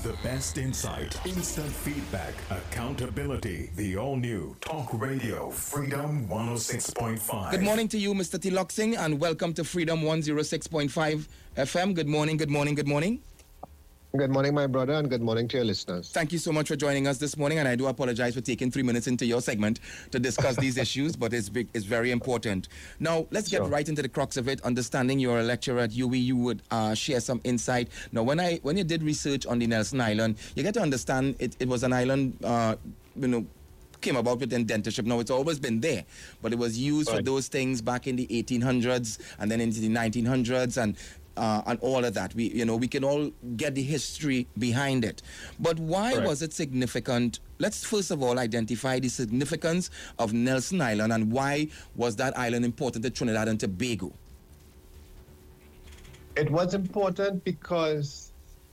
The best insight, instant feedback, accountability. The all-new Talk Radio Freedom 106.5. Good morning to you, Mr. Tilok Singh, and welcome to Freedom 106.5 FM. Good morning, good morning, good morning. Good morning, my brother, and good morning to your listeners. Thank you so much for joining us this morning, and I do apologize for taking 3 minutes into your segment to discuss these issues, but it's very important. Now, let's get right into the crux of it. Understanding you're a lecturer at UWI, you would share some insight. Now, when you did research on the Nelson Island, you get to understand it was an island, came about with indentureship. Now, it's always been there, but it was used for those things back in the 1800s and then into the 1900s and all of that. We can all get the history behind it. But why was it significant? Let's first of all identify the significance of Nelson Island and why was that island important to Trinidad and Tobago? It was important because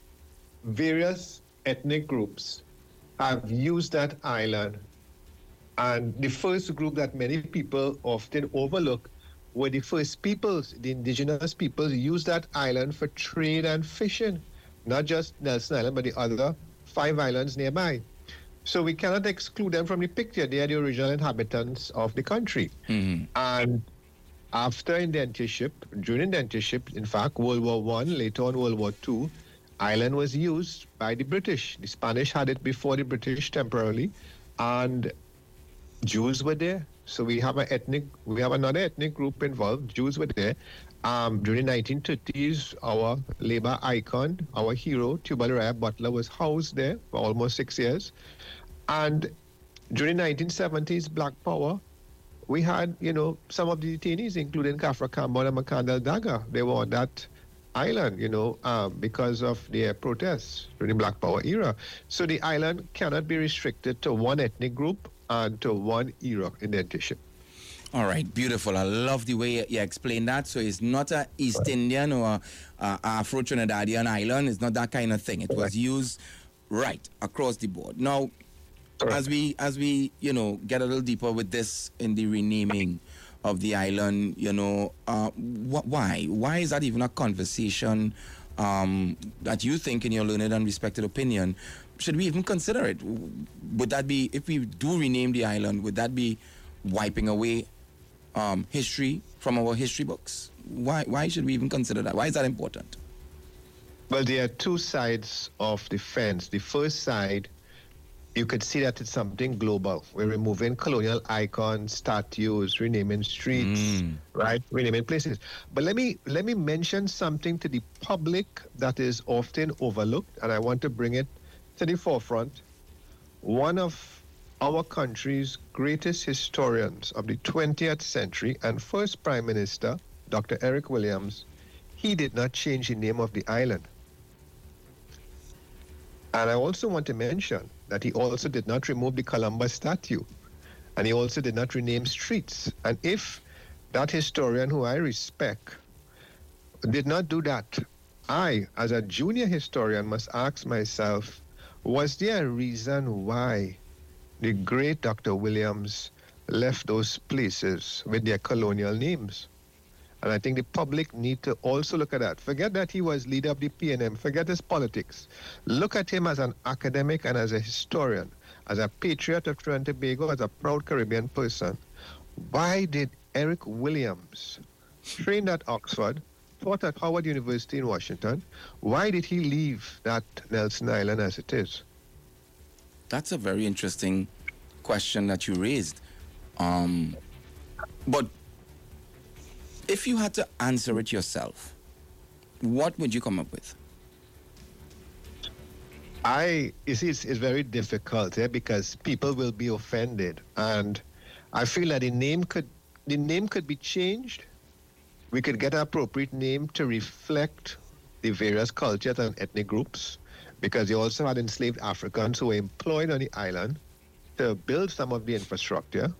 various ethnic groups have used that island, and the first group that many people often overlook were the first peoples, the indigenous peoples, used that island for trade and fishing. Not just Nelson Island, but the other 5 islands nearby. So we cannot exclude them from the picture. They are the original inhabitants of the country. Mm-hmm. And after indentureship, during indentureship, in fact, World War I, later on World War II, island was used by the British. The Spanish had it before the British temporarily, and Jews were there. So we have another ethnic group involved. Jews were there. During 1930s, our labor icon, our hero, Tubal Raya Butler, was housed there for almost 6 years. And during 1970s Black Power, we had, some of the detainees, including Kafra Campbell and McCandle Dagger. They were on that island, because of their protests during the Black Power era. So the island cannot be restricted to one ethnic group and to one era indentation. All right, beautiful. I love the way you explain that. So it's not a East Indian or Afro-Trinidadian island. It's not that kind of thing. It was used across the board. Now, as we get a little deeper with this in the renaming of the island, why? Why is that even a conversation that you think, in your learned and respected opinion, should we even consider it? Would that be, if we do rename the island, would that be wiping away history from our history books? Why should we even consider that? Why is that important? Well, there are 2 sides of the fence. The first side, you could see that it's something global. We're removing colonial icons, statues, renaming streets, renaming places. But let me mention something to the public that is often overlooked, and I want to bring it to the forefront. One of our country's greatest historians of the 20th century and first Prime Minister, Dr. Eric Williams, he did not change the name of the island. And I also want to mention that he also did not remove the Columbus statue, and he also did not rename streets. And if that historian, who I respect, did not do that, I, as a junior historian, must ask myself, was there a reason why the great Dr. Williams left those places with their colonial names? And I think the public need to also look at that. Forget that he was leader of the PNM. Forget his politics. Look at him as an academic and as a historian, as a patriot of Trinidad and Tobago, as a proud Caribbean person. Why did Eric Williams, trained at Oxford, taught at Howard University in Washington, why did he leave that Nelson Island as it is? That's a very interesting question that you raised. But if you had to answer it yourself, what would you come up with? You see, it's very difficult because people will be offended, and I feel that the name could be changed. We could get an appropriate name to reflect the various cultures and ethnic groups, because you also had enslaved Africans who were employed on the island to build some of the infrastructure.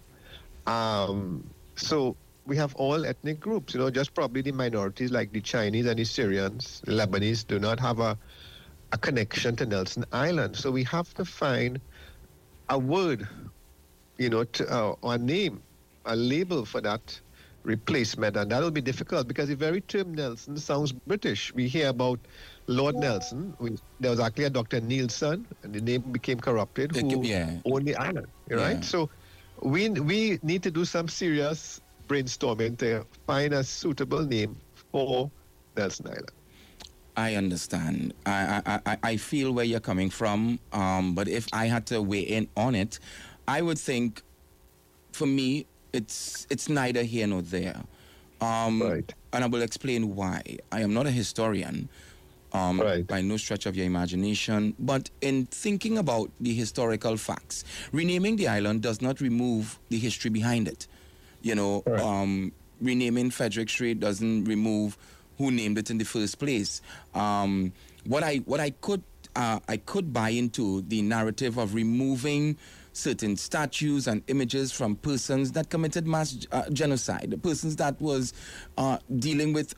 So we have all ethnic groups, just probably the minorities like the Chinese and the Syrians, the Lebanese do not have a connection to Nelson Island. So we have to find a word, or a name, a label for that replacement, and that'll be difficult because the very term Nelson sounds British. We hear about Lord Nelson. There was actually a Dr. Nielsen, and the name became corrupted, who owned the island, right? So we need to do some serious brainstorming to find a suitable name for Nelson Island. I understand. I feel where you're coming from, but if I had to weigh in on it, I would think, for me, it's neither here nor there. Right. And I will explain why. I am not a historian, by no stretch of your imagination, but in thinking about the historical facts, renaming the island does not remove the history behind it. You know, renaming Frederick Street doesn't remove who named it in the first place. What I could buy into the narrative of removing certain statues and images from persons that committed mass genocide, persons that was dealing with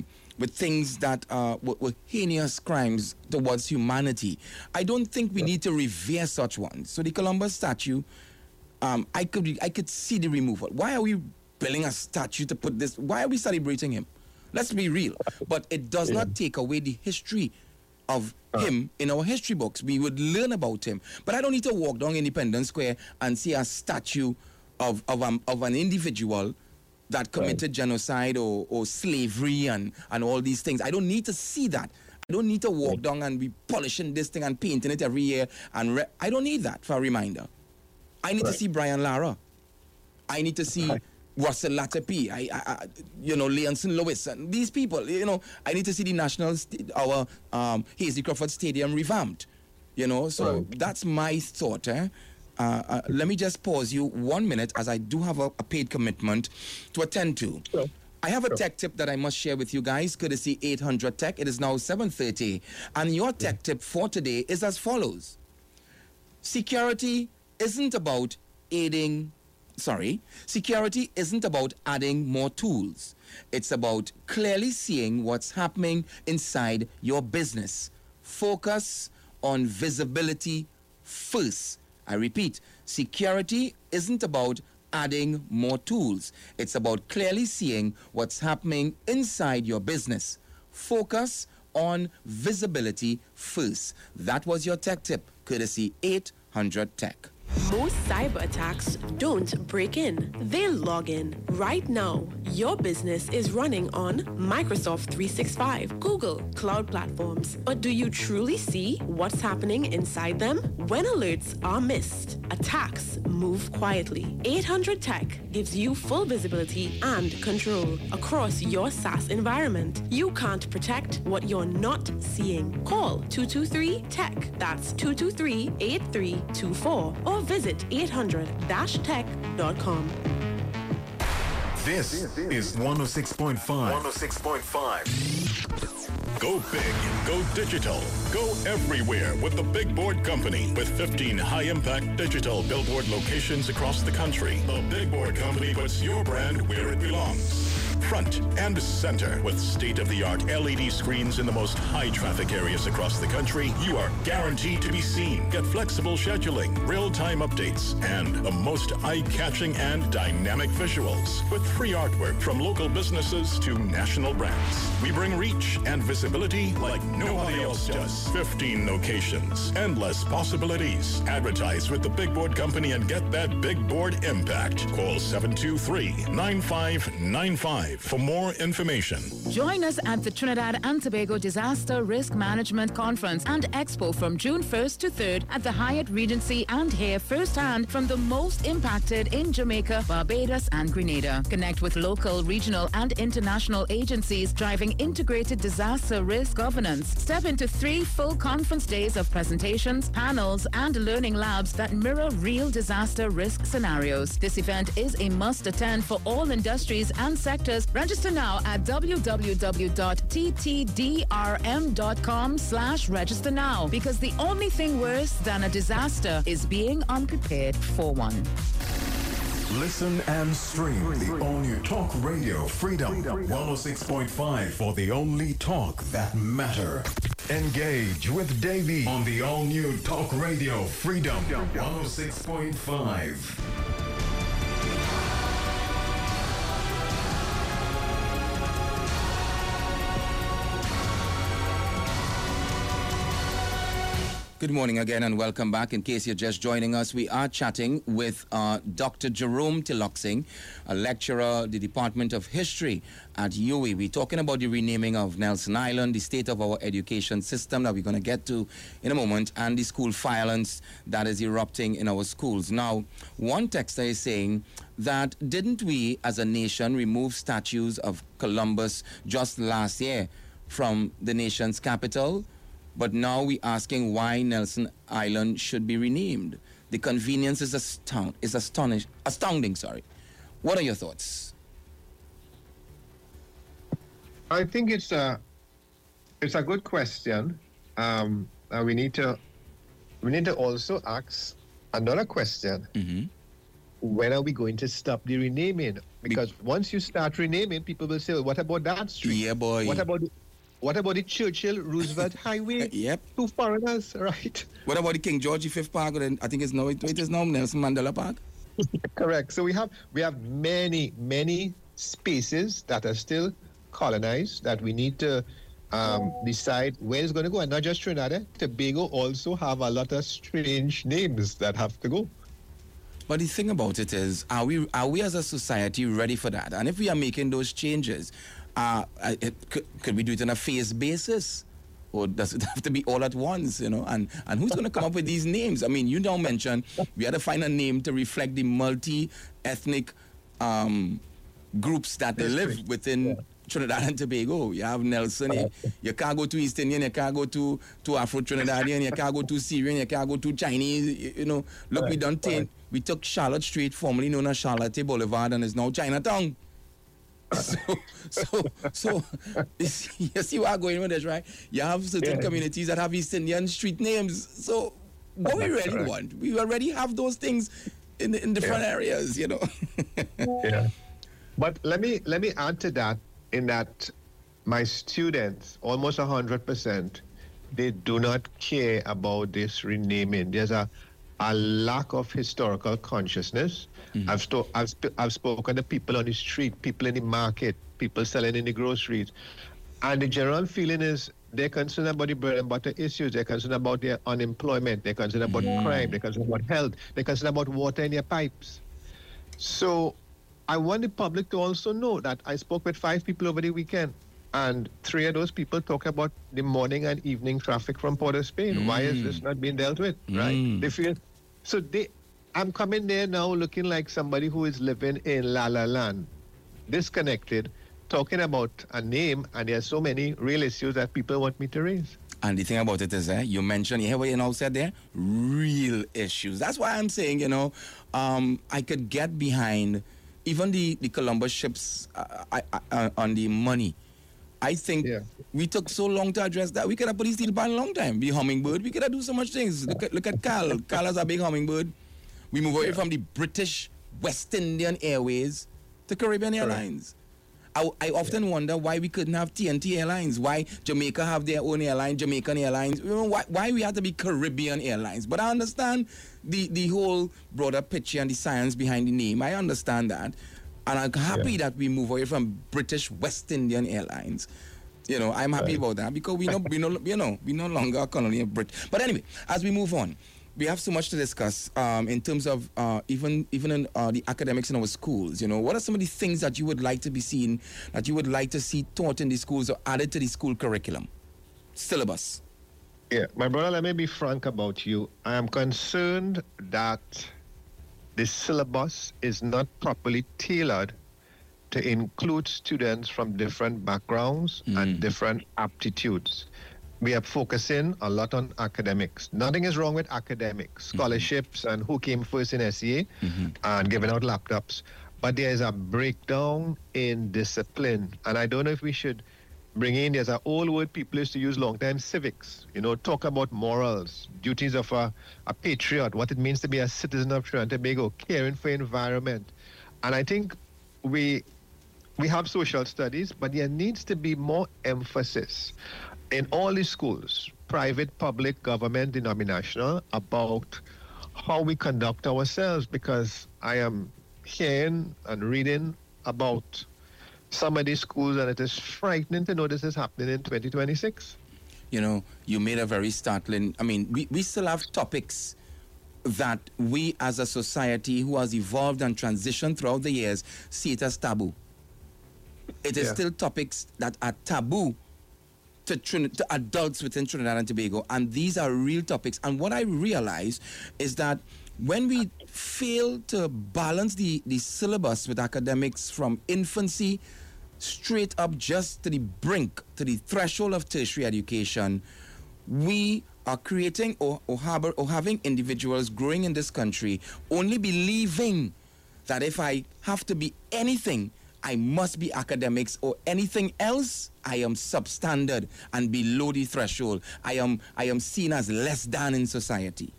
things that were heinous crimes towards humanity. I don't think we need to revere such ones. So the Columbus statue, I could see the removal. Why are we building a statue to put this? Why are we celebrating him? Let's be real. But it does not take away the history of him in our history books. We would learn about him. But I don't need to walk down Independence Square and see a statue of an individual that committed genocide or slavery and all these things. I don't need to see that. I don't need to walk down and be polishing this thing and painting it every year. I don't need that for a reminder. I need to see Brian Lara. I need to see Russell Latapy, Leonson Lewis, and these people. I need to see the our Hasely Crawford Stadium revamped. So that's my thought. Let me just pause you 1 minute, as I do have a paid commitment to attend to. Sure. I have a tech tip that I must share with you guys, courtesy 800 Tech. It is now 7:30, and your tech tip for today is as follows. Security isn't about Security isn't about adding more tools. It's about clearly seeing what's happening inside your business. Focus on visibility first. I repeat, security isn't about adding more tools. It's about clearly seeing what's happening inside your business. Focus on visibility first. That was your tech tip, courtesy 800 Tech. Most cyber attacks don't break in, they log in. Right now, your business is running on Microsoft 365, Google, cloud platforms. But do you truly see what's happening inside them? When alerts are missed, attacks move quietly. 800 Tech gives you full visibility and control across your SaaS environment. You can't protect what you're not seeing. Call 223-TECH. That's 223-8324. Or visit 800-tech.com. This is 106.5. 106.5. Go big, go digital, go everywhere with the Big Board Company. With 15 high-impact digital billboard locations across the country, the Big Board Company puts your brand where it belongs. Front and center with state-of-the-art LED screens in the most high-traffic areas across the country, you are guaranteed to be seen. Get flexible scheduling, real-time updates, and the most eye-catching and dynamic visuals with free artwork from local businesses to national brands. We bring reach and visibility like nobody else does. 15 locations, endless possibilities. Advertise with the Big Board Company and get that big board impact. Call 723-9595 for more information. Join us at the Trinidad and Tobago Disaster Risk Management Conference and Expo from June 1st to 3rd at the Hyatt Regency and hear firsthand from the most impacted in Jamaica, Barbados, and Grenada. Connect with local, regional, and international agencies driving integrated disaster risk governance. Step into 3 full conference days of presentations, panels, and learning labs that mirror real disaster risk scenarios. This event is a must-attend for all industries and sectors. Register now at www.ttdrm.com/register now, because the only thing worse than a disaster is being unprepared for one. Listen and stream the all-new Talk Radio Freedom 106.5 for the only talk that matter. Engage with Davey on the all-new Talk Radio Freedom 106.5. Good morning again and welcome back. In case you're just joining us, we are chatting with Dr. Jerome Tiloksing, a lecturer, the Department of History at UWI. We're talking about the renaming of Nelson Island, the state of our education system that we're going to get to in a moment, and the school violence that is erupting in our schools. Now, one texter is saying that didn't we as a nation remove statues of Columbus just last year from the nation's capital? But now we're asking why Nelson Island should be renamed. The convenience is astounding. What are your thoughts? I think it's a good question. We need to also ask another question. Mm-hmm. When are we going to stop the renaming? Because once you start renaming, people will say, well, what about that street? Yeah, boy. What about the Churchill Roosevelt Highway? Yep. To foreigners, right? What about the King George V Park? I think it is now Nelson Mandela Park. Correct. So we have many spaces that are still colonized that we need to decide where it's going to go. And not just Trinidad, Tobago also have a lot of strange names that have to go. But the thing about it is, are we as a society ready for that? And if we are making those changes, could we do it on a phase basis? Or does it have to be all at once, you know? And who's going to come up with these names? I mean, you now mentioned we had to find a name to reflect the multi-ethnic groups that live within Trinidad and Tobago. You have Nelson, you can't go to East Indian, you can't go to Afro-Trinidadian, you can't go to Syrian, you can't go to Chinese, you know. Look, we took Charlotte Street, formerly known as Charlotte Boulevard, and is now Chinatown. So you see where I'm going with this, right? You have certain communities that have East Indian street names. So what we really want, we already have those things in different areas, you know. Yeah. But let me add to that, in that my students, almost 100%, they do not care about this renaming. There's a lack of historical consciousness. Mm-hmm. I've spoken to people on the street, people in the market, people selling in the groceries, and the general feeling is they're concerned about the bread and butter issues. They're concerned about their unemployment. They're concerned about crime. They're concerned about health. They're concerned about water in their pipes. So I want the public to also know that I spoke with 5 people over the weekend, and 3 of those people talk about the morning and evening traffic from Port of Spain. Why is this not being dealt with, right? They feel, so I'm coming there now looking like somebody who is living in La La Land, disconnected, talking about a name, and there are so many real issues that people want me to raise. And the thing about it is, you mentioned, you hear what you now said there? Real issues. That's why I'm saying, you know, I could get behind even the Columbus ships on the money. I think we took so long to address that. We could have put the steel pan a long time. The hummingbird, we could have do so much things. Look at Cal. Cal has a big hummingbird. We move away from the British West Indian Airways to Caribbean Airlines. I often wonder why we couldn't have TNT Airlines, why Jamaica have their own airline, Jamaican Airlines, you know, why we had to be Caribbean Airlines. But I understand the whole broader picture and the science behind the name. I understand that. And I'm happy that we move away from British West Indian Airlines. You know, I'm happy about that because we no longer a colony of Britain. But anyway, as we move on, we have so much to discuss in terms of even in the academics in our schools. You know, what are some of the things that you would like to be seen, that you would like to see taught in the schools or added to the school curriculum, syllabus? Yeah, my brother, let me be frank about you. I am concerned that the syllabus is not properly tailored to include students from different backgrounds and different aptitudes. We are focusing a lot on academics. Nothing is wrong with academics, scholarships, and who came first in SEA, and giving out laptops. But there is a breakdown in discipline. And I don't know if we should bring in, there's an old word people used to use long time, civics. You know, talk about morals, duties of a patriot, what it means to be a citizen of Trinidad and Tobago, caring for environment. And I think we have social studies, but there needs to be more emphasis in all the schools, private, public, government, denominational, about how we conduct ourselves, because I am hearing and reading about some of these schools, and it is frightening to know this is happening in 2026. You know, you made a very startling. I mean, we still have topics that we as a society who has evolved and transitioned throughout the years see it as taboo. It is still topics that are taboo to adults within Trinidad and Tobago, and these are real topics. And what I realize is that when we fail to balance the syllabus with academics from infancy straight up just to the brink, to the threshold of tertiary education, we are creating or having individuals growing in this country only believing that if I have to be anything, I must be academics, or anything else, I am substandard and below the threshold. I am seen as less than in society.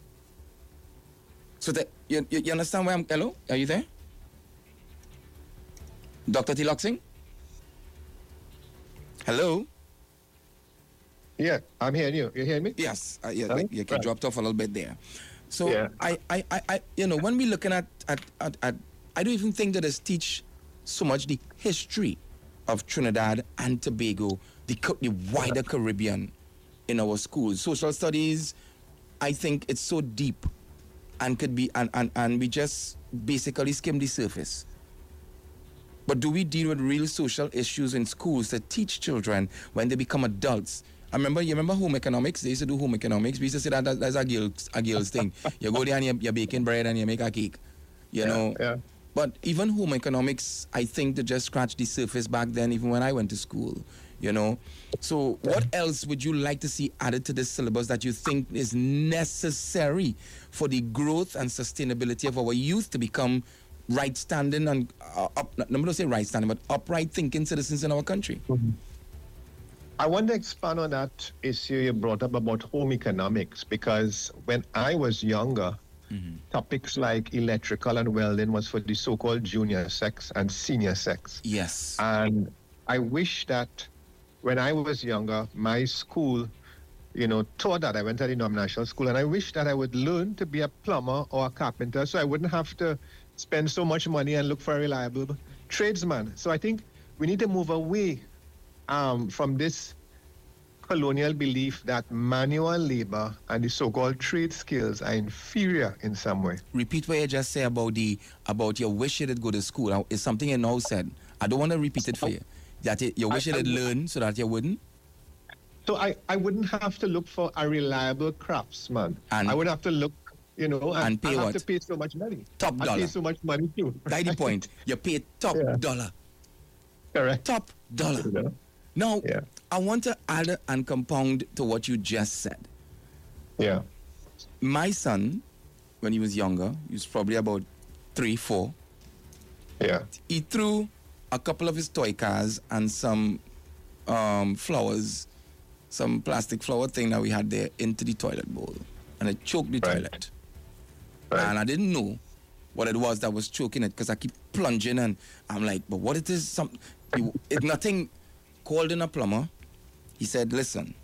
So you understand where I'm... Hello? Are you there? Dr. Tilok Singh? Hello? Yeah, I'm hearing you. You hearing me? Yes. You dropped off a little bit there. So I when we're looking at I don't even think that it's teach so much the history of Trinidad and Tobago, the wider Caribbean in our schools. Social studies, I think it's so deep and could be, and we just basically skim the surface. But do we deal with real social issues in schools that teach children when they become adults? You remember home economics? They used to do home economics. We used to say that's a girl's thing. You go there and you're baking bread and you make a cake. You know? Yeah. But even home economics, I think, they just scratched the surface back then, even when I went to school, you know. So what else would you like to see added to this syllabus that you think is necessary for the growth and sustainability of our youth to become right-standing and, I'm not going to say right-standing, but upright thinking citizens in our country? Mm-hmm. I want to expand on that issue you brought up about home economics, because when I was younger, topics like electrical and welding was for the so-called junior sex and senior sex. Yes. And I wish that when I was younger, my school, taught that. I went to the denominational school, and I wish that I would learn to be a plumber or a carpenter so I wouldn't have to spend so much money and look for a reliable tradesman. So I think we need to move away from this colonial belief that manual labor and the so-called trade skills are inferior in some way. Repeat what you just said about your wish you did go to school. It's something you now said. I don't want to repeat it for you. That you wish you did learn so that you wouldn't? So I wouldn't have to look for a reliable craftsman. And I would have to look, and pay what? Have to pay so much money. Top dollar. I pay so much money too. That's the point. You pay top dollar. Correct. Top dollar. Yeah. Now, I want to add and compound to what you just said. Yeah. My son, when he was younger, he was probably about 3, 4. Yeah. He threw a couple of his toy cars and some flowers, some plastic flower thing that we had there, into the toilet bowl. And it choked the toilet. Right. And I didn't know what it was that was choking it, because I keep plunging, and I'm like, but what it is? It's nothing. Called in a plumber. He said, listen,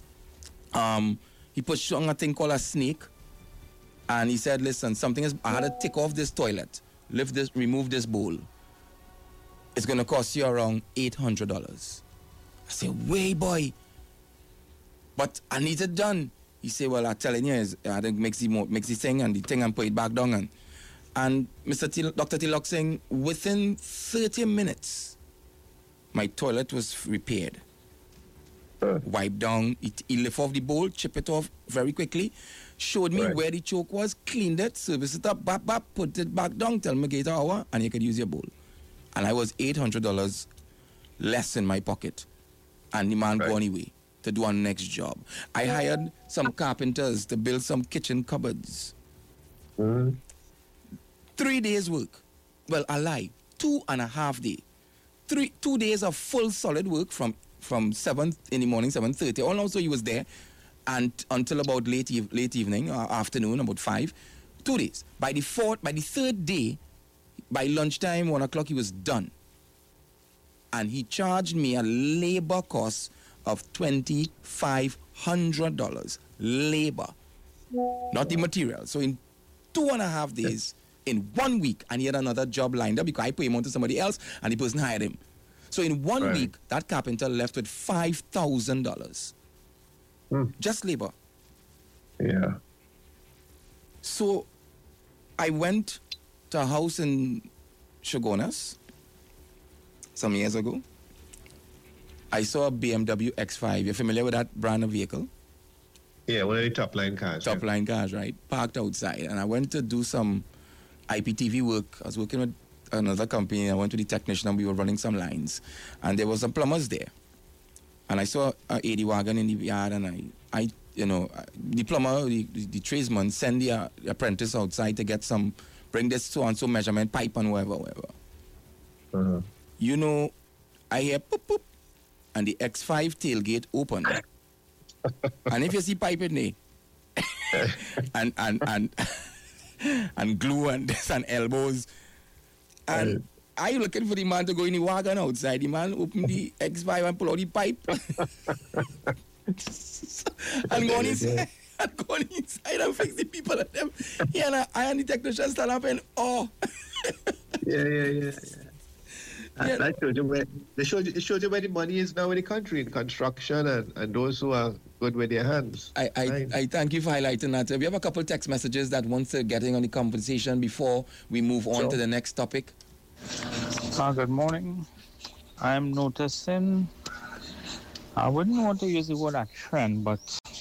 he put on a thing called a snake, and he said, listen, I had to take off this toilet, remove this bowl. It's going to cost you around $800. I said, way boy, but I need it done. He said, well, I'm telling you, I had to mix the thing and the thing and put it back down. And Dr. Tilok Singh, within 30 minutes, my toilet was repaired. Wiped down. He lift off the bowl, chip it off very quickly, showed me where the choke was, cleaned it, serviced it up, put it back down, tell me get an hour, and you could use your bowl. And I was $800 less in my pocket. And the man go anyway to do our next job. I hired some carpenters to build some kitchen cupboards. 3 days work. Well, I lie. 2.5 days. 2 days of full solid work from 7 in the morning, 7:30. Also, he was there and until about late evening or afternoon, about 5. 2 days. By the third day, by lunchtime, 1 o'clock, he was done. And he charged me a labor cost of $2,500. Labor. Not the material. So in 2.5 days, in 1 week, and he had another job lined up because I put him on to somebody else and the person hired him. So in 1 week, that carpenter left with $5,000. Just labor. Yeah. So I went to a house in Shogunas some years ago. I saw a BMW X5. You're familiar with that brand of vehicle? Yeah, one of the top line cars. Top line cars, right? Parked outside. And I went to do some IPTV work. I was working with another company. I went to the technician and we were running some lines. And there was some plumbers there. And I saw an 80 wagon in the yard, and I the plumber, the tradesman send the apprentice outside to get bring this so-and-so measurement pipe and whatever. Uh-huh. You know, I hear poop, poop, and the X5 tailgate open. And if you see pipe in there, and glue and this and elbows, and I looking for the man to go in the wagon outside. The man opened the X5 and pull out the pipe. and go on inside. And go on inside and fix the people at them. Yeah, and I and the technician stand up and Yeah. That showed you where it showed you where the money is now in the country, in construction and those who are good with their hands. I thank you for highlighting that. We have a couple of text messages that wants to get in on the conversation before we move on to the next topic. Good morning. I'm noticing, I wouldn't want to use the word a trend, but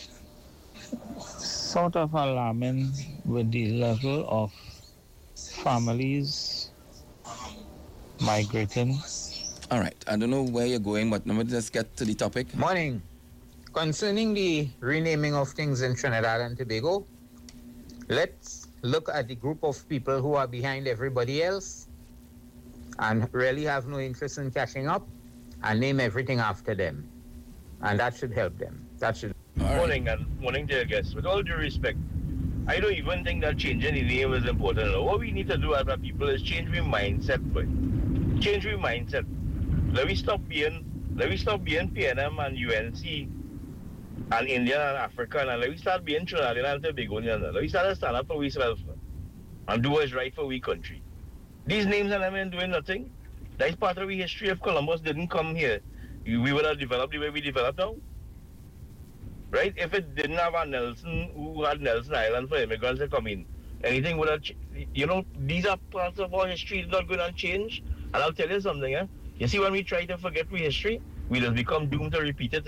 sort of alarming with the level of families migrating. All right. I don't know where you're going, but let me just get to the topic. Morning. Concerning the renaming of things in Trinidad and Tobago, let's look at the group of people who are behind everybody else and really have no interest in catching up and name everything after them. And that should help them. That should. Morning, dear guests. With all due respect, I don't even think that changing the name is important. What we need to do as a people is change our mindset, boy. Change our mindset. Let we stop being PNM and UNC and Indian and African, and let we start being Trinidadian and Tobagonian. Let we start to stand up for ourselves and do what's right for we country. These names and them ain't doing nothing. That's part of the history. If Columbus didn't come here, we would have developed the way we developed now. Right? If it didn't have a Nelson who had Nelson Island for immigrants to come in, anything would have, these are parts of our history that's not going to change. And I'll tell you something, You see, when we try to forget our history, we just become doomed to repeat it.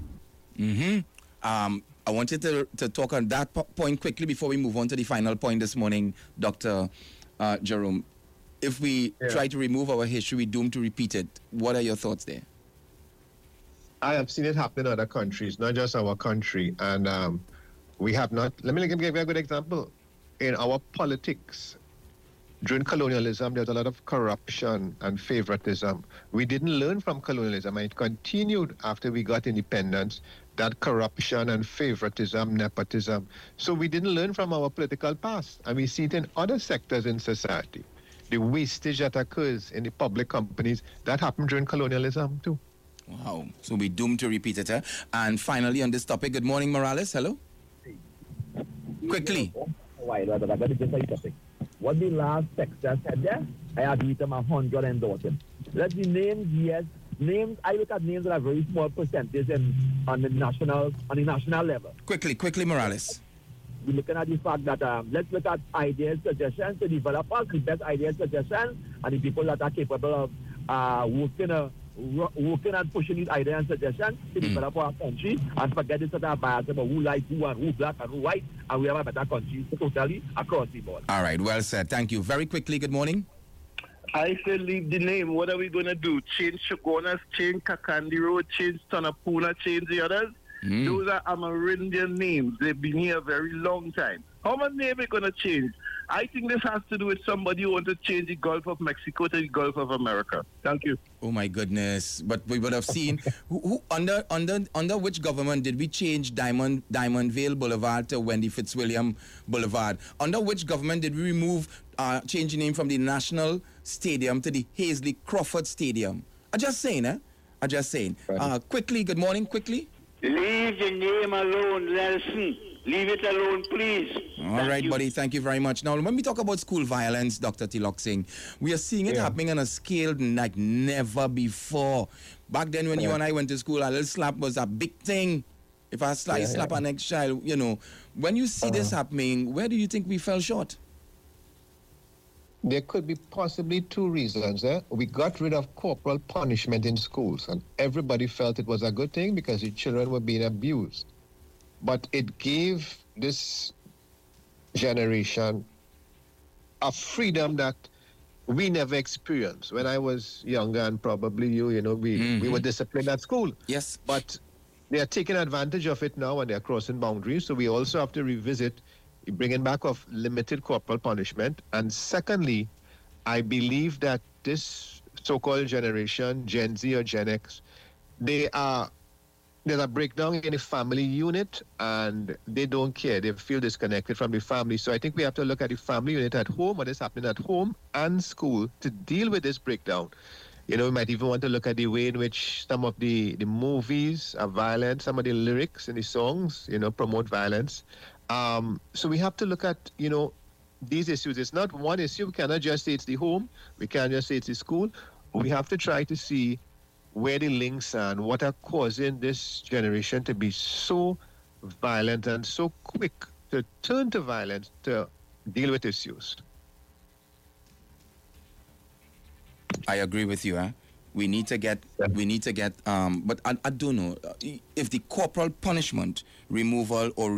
I wanted to talk on that point quickly before we move on to the final point this morning, Dr. Jerome. If we try to remove our history, we're doomed to repeat it. What are your thoughts there? I have seen it happen in other countries, not just our country. And we have not. Let me give you a good example. In our politics, during colonialism, there's a lot of corruption and favoritism. We didn't learn from colonialism, and it continued after we got independence, that corruption and favoritism, nepotism. So we didn't learn from our political past, and we see it in other sectors in society. The wastage that occurs in the public companies, that happened during colonialism too. Wow. So we're doomed to repeat it. And finally, on this topic, good morning, Morales. Hello. Quickly. What the last texter said there, I agree with him 100 endorse him. Let the names, yes. Names, I look at names that are very small percentage on the national level. Quickly, Morales. We're looking at the fact that let's look at ideas, suggestions to developers, the best ideas, suggestions, and the people that are capable of working and pushing these ideas and suggestions to develop our country, and forget this other bias about who like who and who black and who white, and we have a better country totally across the board. All right, well said. Thank you. Very quickly, good morning. I say leave the name. What are we going to do? Change Shogunas, change Kakandi Road, change Tonapuna, change the others? Those are Amerindian names. They've been here a very long time. How much name are we going to change? I think this has to do with somebody who wants to change the Gulf of Mexico to the Gulf of America. Thank you. Oh my goodness! But we would have seen who under which government did we change Diamond Vale Boulevard to Wendy Fitzwilliam Boulevard? Under which government did we remove change the name from the National Stadium to the Hazley Crawford Stadium? I'm just saying, Right. Quickly, good morning. Quickly. Leave the name alone, Nelson. Leave it alone, please. All right, buddy. Thank you very much. Now, when we talk about school violence, Dr. Tilok Singh, we are seeing it happening on a scale like never before. Back then, when you and I went to school, a little slap was a big thing. If I slap our next child, when you see this happening, where do you think we fell short? There could be possibly two reasons. We got rid of corporal punishment in schools, and everybody felt it was a good thing because the children were being abused. But it gave this generation a freedom that we never experienced. When I was younger, and probably we were disciplined at school. Yes. But they are taking advantage of it now and they're crossing boundaries. So we also have to revisit bringing back of limited corporal punishment. And secondly, I believe that this so-called generation, Gen Z or Gen X, there's a breakdown in the family unit and they don't care. They feel disconnected from the family. So I think we have to look at the family unit at home, what is happening at home and school to deal with this breakdown. We might even want to look at the way in which some of the movies are violent, some of the lyrics in the songs, promote violence. So we have to look at, these issues. It's not one issue. We cannot just say it's the home. We can't just say it's the school. We have to try to see where the links are and what are causing this generation to be so violent and so quick to turn to violence to deal with issues. I agree with you. We need to get, but I don't know if the corporal punishment removal or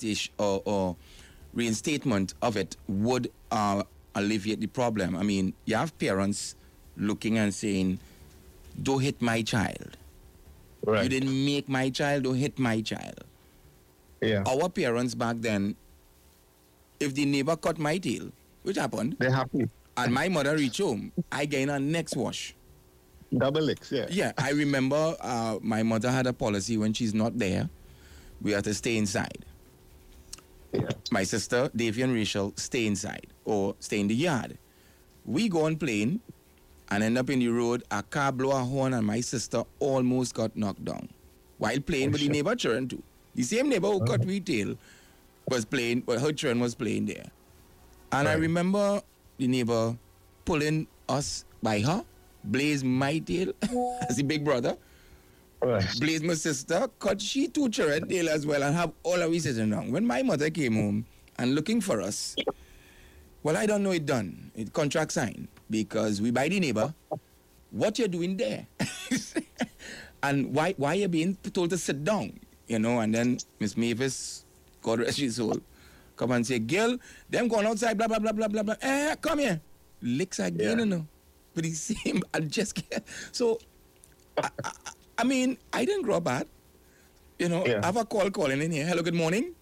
reinstatement of it would alleviate the problem. I mean, you have parents looking and saying, don't hit my child. Right. You didn't make my child, don't hit my child. Yeah. Our parents back then, if the neighbor cut my tail, which happened, they're happy. And my mother reached home, I gained a next wash. Double licks, yeah. Yeah, I remember my mother had a policy when she's not there, we have to stay inside. Yeah. My sister, Davy and Rachel, stay inside or stay in the yard. We go on plane and end up in the road, a car blow a horn and my sister almost got knocked down while playing with the neighbor children too. The same neighbor who cut me tail was playing, but her children was playing there. And I remember the neighbor pulling us by her, blaze my tail as the big brother, blaze my sister, cut she two children tail as well and have all of we sitting down. When my mother came home and looking for us, well, I don't know it done. It contract signed because we buy the neighbor. What you're doing there? And why you being told to sit down? And then Miss Mavis, God rest his soul, come and say, girl, them going outside, blah, blah, blah, blah, blah, blah. Come here. Licks again, But the same, I just can't. So, I mean, I didn't grow up bad. I have a call calling in here. Hello, good morning.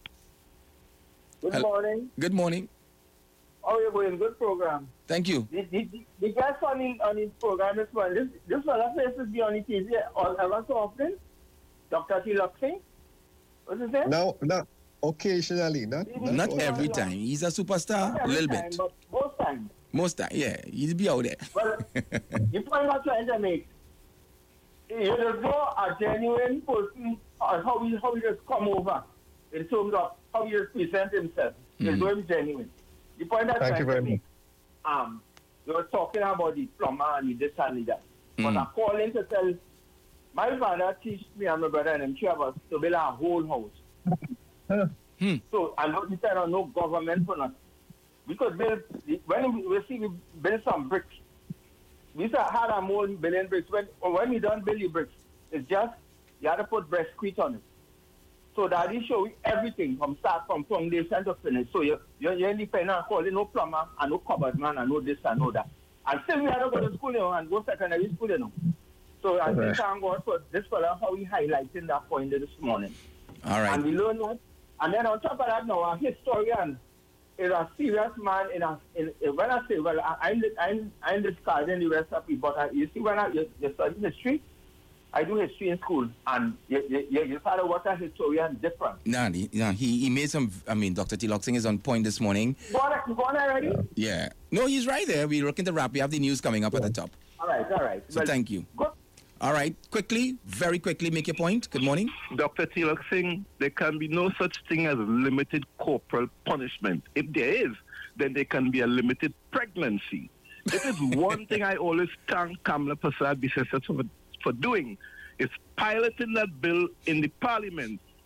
Good morning. Good morning. How are you going? Good program. Thank you. The guest on his program this morning, this fella faces be on the TV ever so often. Dr. Tilak Singh. What's his name? No, occasionally. Not every time. He's a superstar, a little bit. But most times. Most time, yeah. He'll be out there. Well, the point I'm trying to make, there's no a genuine person or how he just come over in terms of how he just present himself. There's no genuine. The point I'm trying to make, they were talking about the plumber and the this and that. But I call in to tell, my father teach me and my brother and them three of us to build a whole house. So I don't depend on no government for nothing. Because when we build some bricks, we had a more building bricks. When we don't build the bricks, it's just you have to put breastcrete on it. So that is show you everything from foundation to finish. So you're independent and calling no plumber and no cupboard man and no this and no that. And still we have to go to school and go secondary school So I think thank God for this fellow how he highlighting that point this morning. All right. And we learn that. And then on top of that now, a historian is a serious man when I say, well, I'm discarding the recipe, but you see when you study history, I do history in school, and you find out what a historian different. He made some, Dr. Tilak Singh is on point this morning. Go on already? Yeah. No, he's right there. We're looking to wrap. We have the news coming up at the top. All right. So thank you. Good. All right, very quickly, make your point. Good morning. Dr. Tilak Singh, there can be no such thing as limited corporal punishment. If there is, then there can be a limited pregnancy. This is one thing I always thank Kamala Prasad Bisesat for doing, is piloting that bill in the parliament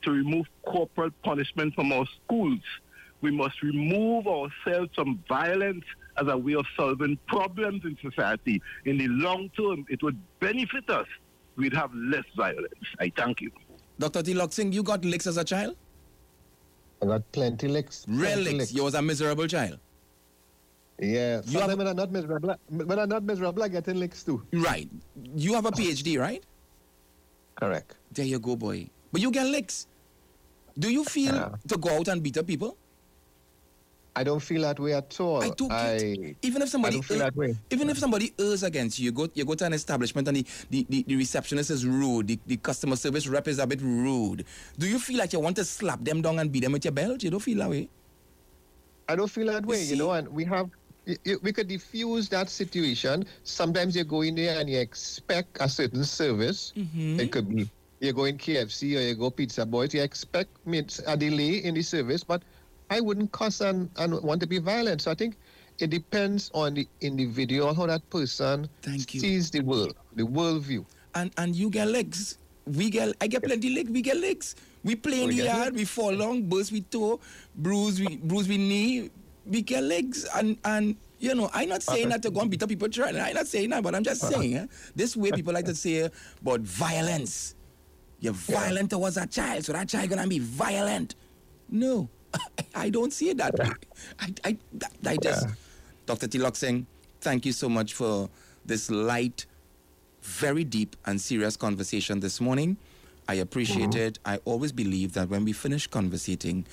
to remove corporal punishment from our schools. We must remove ourselves from violence as a way of solving problems in society. In the long term, it would benefit us. We'd have less violence. I thank you. Dr. Tilok Singh, you got licks as a child? I got plenty licks. Real licks. You was a miserable child. Yeah. Sometimes when I'm not miserable, I get in licks too. Right. You have a PhD, right? Correct. There you go, boy. But you get licks. Do you feel to go out and beat up people? I don't feel that way at all. Even if somebody I don't feel that way. Even if somebody errs against you, you go to an establishment and the receptionist is rude, the customer service rep is a bit rude. Do you feel like you want to slap them down and beat them with your belt? You don't feel that way? I don't feel that way, you know, and we could diffuse that situation. Sometimes you go in there and you expect a certain service. Mm-hmm. It could be you go in KFC or you go Pizza Boys, you expect a delay in the service, but I wouldn't cuss and want to be violent. So I think it depends on the individual, how that person sees the world view. And you get legs. I get plenty legs, we get legs. We play in the yard, we fall down, burst we toe, bruise we knee, we get legs. And you know, I'm not saying that to go and beat up people trying. I'm not saying that, but I'm just saying, this way people like to say about violence. You're violent towards a child, so that child gonna be violent. No. I don't see it that way. I just, Dr. Tilok Singh, thank you so much for this light, very deep and serious conversation this morning. I appreciate it. I always believe that when we finish conversing,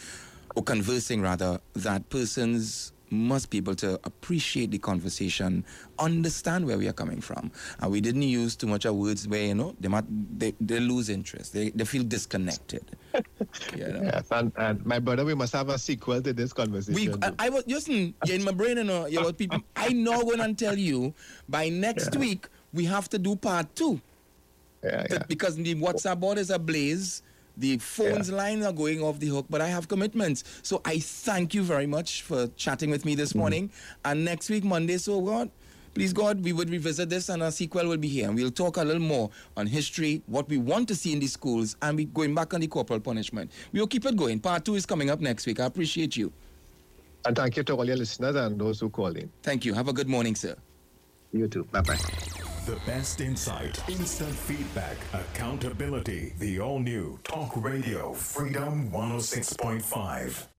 that persons must be able to appreciate the conversation, understand where we are coming from. And we didn't use too much of words where, you know, they lose interest. They feel disconnected. You know? Yes, and my brother, we must have a sequel to this conversation. I was, listen, you're in my brain, you know, you people. I know going and tell you, by next week, we have to do part 2. Because the WhatsApp board is ablaze. The phone's lines are going off the hook, but I have commitments. So I thank you very much for chatting with me this morning. And next week, Monday, so God, please God, we would revisit this and a sequel will be here. And we'll talk a little more on history, what we want to see in the schools, and we going back on the corporal punishment. We'll keep it going. Part 2 is coming up next week. I appreciate you. And thank you to all your listeners and those who call in. Thank you. Have a good morning, sir. You too. Bye-bye. The best insight, instant feedback, accountability. The all-new Talk Radio Freedom 106.5.